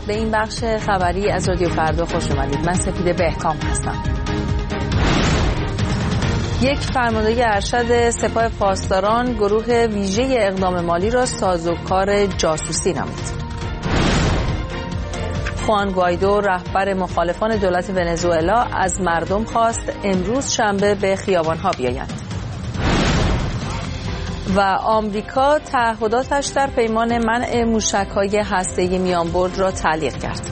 به این بخش خبری از رادیو فردا خوش اومدید. من سپیده بهکام هستم. یک فرمانده ارشد سپاه پاسداران گروه ویژه اقدام مالی را سازوکار جاسوسی نمود. خوان گوایدو رهبر مخالفان دولت ونزوئلا از مردم خواست امروز شنبه به خیابان‌ها بیایند. و آمریکا تعهداتش در پیمان منع موشک‌های هسته‌ای میانبرد را تعلیق کرد.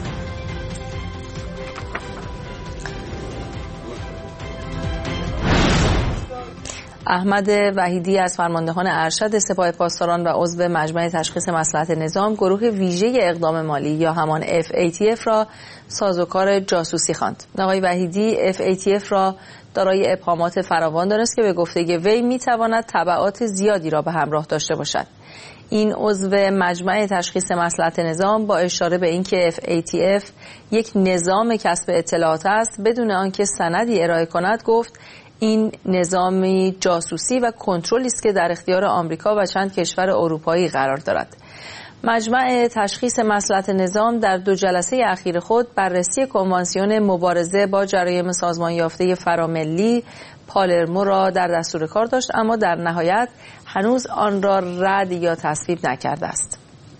احمد وحیدی از فرماندهان ارشد سپاه پاسداران و عضو مجمع تشخیص مصلحت نظام گروه ویژه اقدام مالی یا همان FATF را سازوکار جاسوسی خواند. آقای وحیدی FATF را دارای ابهامات فراوان دانست که به گفته وی میتواند تبعات زیادی را به همراه داشته باشد. این عضو مجمع تشخیص مصلحت نظام با اشاره به اینکه FATF یک نظام کسب اطلاعات است بدون آنکه سندی ارائه کند گفت این نظامی جاسوسی و کنترلی است که در اختیار آمریکا و چند کشور اروپایی قرار دارد. مجمع تشخیص مصلحت نظام در 2 جلسه اخیر خود بررسی کنوانسیون مبارزه با جرایم سازمان یافته فراملی پالرمو را در دستور کار داشت، اما در نهایت هنوز آن را رد یا تصویب نکرده است.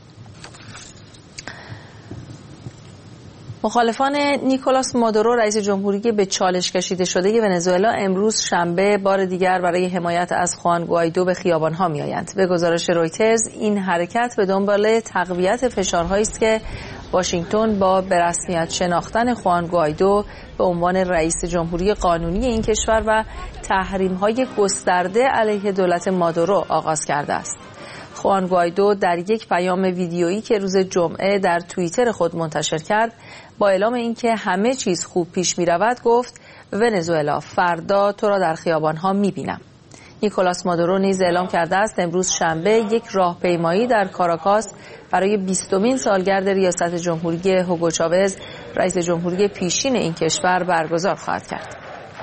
مخالفان نیکولاس مادورو رئیس جمهوری به چالش کشیده شده ونزوئلا امروز شنبه بار دیگر برای حمایت از خوان گوایدو به خیابان‌ها می‌آیند. به گزارش رویترز این حرکت به دنبال تقویت فشارهایی است که واشنگتن با به رسمیت شناختن خوان گوایدو به عنوان رئیس جمهوری قانونی این کشور و تحریم‌های گسترده علیه دولت مادورو آغاز کرده است. خوان گوایدو در یک پیام ویدیویی که روز جمعه در توییتر خود منتشر کرد با اعلام اینکه همه چیز خوب پیش می رود گفت ونزوئلا فردا تو را در خیابان‌ها می بینم. نیکولاس مادورو نیز اعلام کرده است امروز شنبه یک راهپیمایی در کاراکاس برای 20مین سالگرد ریاست جمهوری هوگو چاوز رئیس جمهوری پیشین این کشور برگزار خواهد کرد.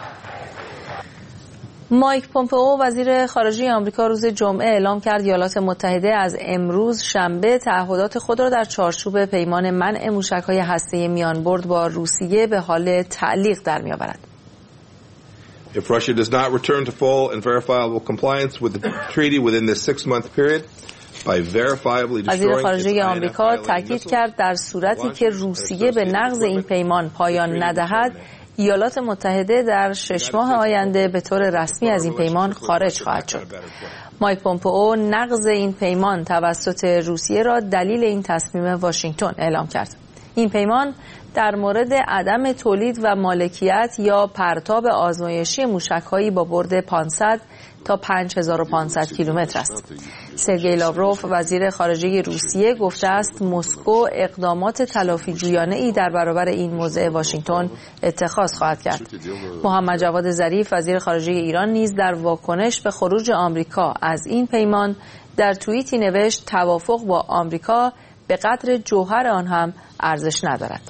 مایک پومپئو وزیر خارجه آمریکا روز جمعه اعلام کرد ایالات متحده از امروز شنبه تعهدات خود را در چارچوب پیمان منع موشک‌های هسته‌ای میانبرد با روسیه به حال تعلیق در می‌آورد. If Russia does not return to full and verifiable compliance with the treaty within this 6-month period by verifiably destroying وزیر خارجه آمریکا تاکید کرد در صورتی که روسیه به نقض این پیمان پایان ندهد ایالات متحده در 6 ماه آینده به طور رسمی از این پیمان خارج خواهد شد. مایک پومپئو نقض این پیمان توسط روسیه را دلیل این تصمیم واشنگتن اعلام کرد. این پیمان در مورد عدم تولید و مالکیت یا پرتاب آزمایشی موشک‌هایی با برد 500 تا 5500 کیلومتر است. سرگئی لاوروف وزیر خارجه روسیه گفته است مسکو اقدامات تلافی‌جویانه‌ای در برابر این موضع واشنگتن اتخاذ خواهد کرد. محمد جواد ظریف وزیر خارجه ایران نیز در واکنش به خروج آمریکا از این پیمان در توییتی نوشت توافق با آمریکا به قدر جوهر آن هم ارزش ندارد.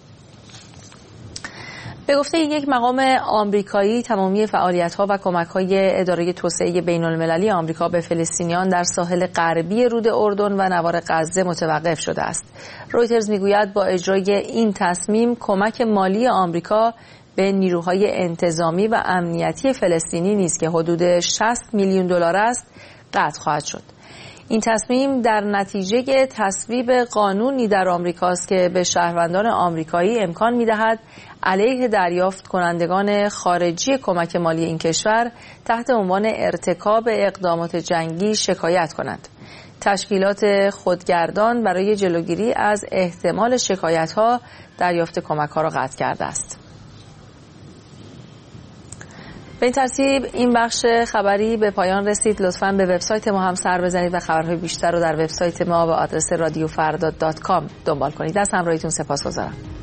به گفته یک مقام آمریکایی تمامی فعالیت‌ها و کمک‌های اداره توسعه بین‌المللی آمریکا به فلسطینیان در ساحل غربی رود اردن و نوار غزه متوقف شده است. رویترز میگوید با اجرای این تصمیم کمک مالی آمریکا به نیروهای انتظامی و امنیتی فلسطینی نیز که حدود 60 میلیون دلار است قطع خواهد شد. این تصمیم در نتیجه تصویب قانونی در آمریکاست که به شهروندان آمریکایی امکان می‌دهد علیه دریافت کنندگان خارجی کمک مالی این کشور تحت عنوان ارتکاب اقدامات جنگی شکایت کنند. تشکیلات خودگردان برای جلوگیری از احتمال شکایت‌ها دریافت کمک‌ها را قطع کرده است. به این ترتیب این بخش خبری به پایان رسید. لطفاً به وبسایت ما هم سر بزنید و خبرهای بیشتر رو در وبسایت ما به آدرس radiofardad.com دنبال کنید. از همراهیتون سپاسگزارم.